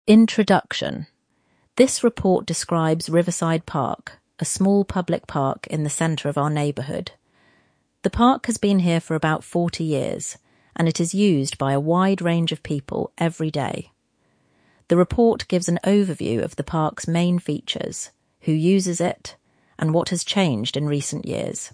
Introduction. This report describes Riverside Park, a small public park in the centre of our neighbourhood. The park has been here for about 40 years, and it is used by a wide range of people every day. The report gives an overview of the park's main features, who uses it, and what has changed in recent years.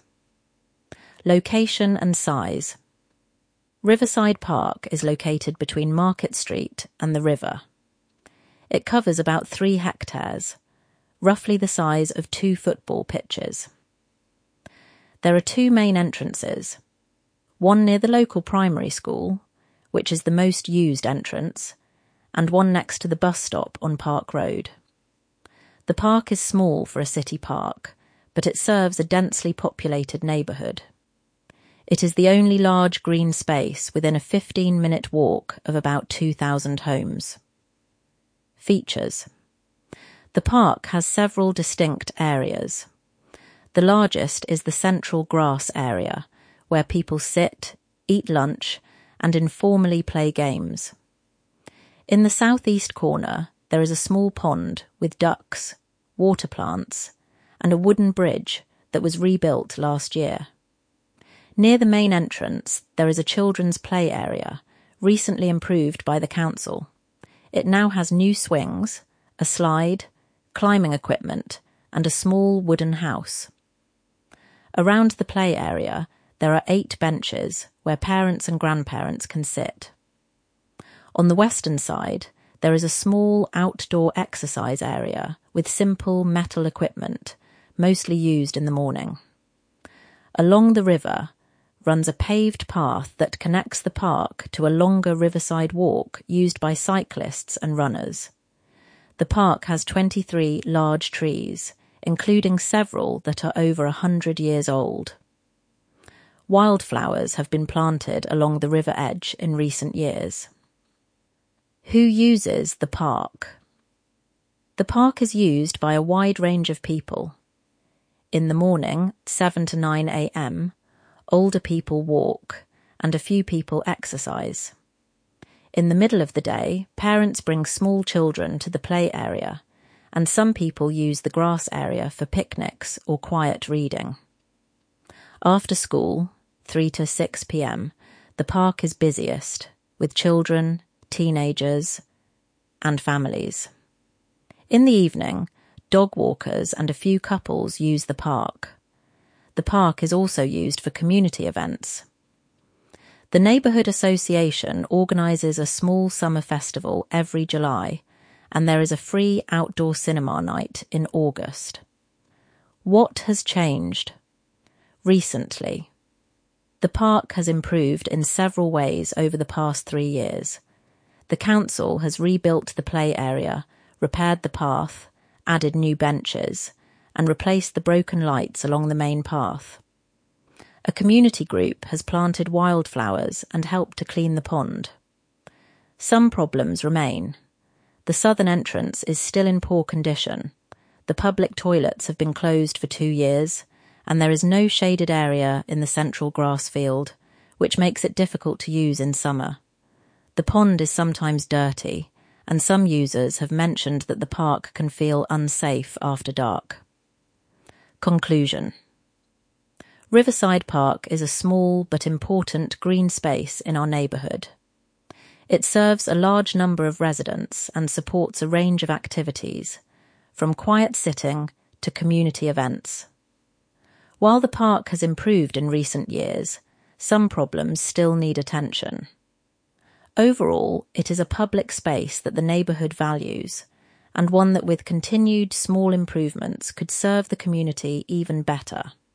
Location and size. Riverside Park is located between Market Street and the river. It covers about 3 hectares, roughly the size of 2 football pitches. There are 2 main entrances, one near the local primary school, which is the most used entrance, and one next to the bus stop on Park Road. The park is small for a city park, but it serves a densely populated neighbourhood. It is the only large green space within a 15-minute walk of about 2,000 homes. Features. The park has several distinct areas. The largest is the central grass area, where people sit, eat lunch, and informally play games. In the southeast corner, there is a small pond with ducks, water plants, and a wooden bridge that was rebuilt last year. Near the main entrance, there is a children's play area, recently improved by the council. It now has new swings, a slide, climbing equipment, and a small wooden house. Around the play area, there are 8 benches where parents and grandparents can sit. On the western side, there is a small outdoor exercise area with simple metal equipment, mostly used in the morning. Along the river runs a paved path that connects the park to a longer riverside walk used by cyclists and runners. The park has 23 large trees, including several that are over 100 years old. Wildflowers have been planted along the river edge in recent years. Who uses the park? The park is used by a wide range of people. In the morning, 7 to 9 a.m., older people walk, and a few people exercise. In the middle of the day, parents bring small children to the play area, and some people use the grass area for picnics or quiet reading. After school, 3 to 6 p.m., the park is busiest, with children, teenagers, and families. In the evening, dog walkers and a few couples use the park. The park is also used for community events. The Neighbourhood Association organises a small summer festival every July, and there is a free outdoor cinema night in August. What has changed? Recently, the park has improved in several ways over the past 3 years. The council has rebuilt the play area, repaired the path, added new benches, and replaced the broken lights along the main path. A community group has planted wildflowers and helped to clean the pond. Some problems remain. The southern entrance is still in poor condition. The public toilets have been closed for 2 years, and there is no shaded area in the central grass field, which makes it difficult to use in summer. The pond is sometimes dirty, and some users have mentioned that the park can feel unsafe after dark. Conclusion. Riverside Park is a small but important green space in our neighbourhood. It serves a large number of residents and supports a range of activities, from quiet sitting to community events. While the park has improved in recent years, some problems still need attention. Overall, it is a public space that the neighbourhood values, and one that with continued small improvements could serve the community even better.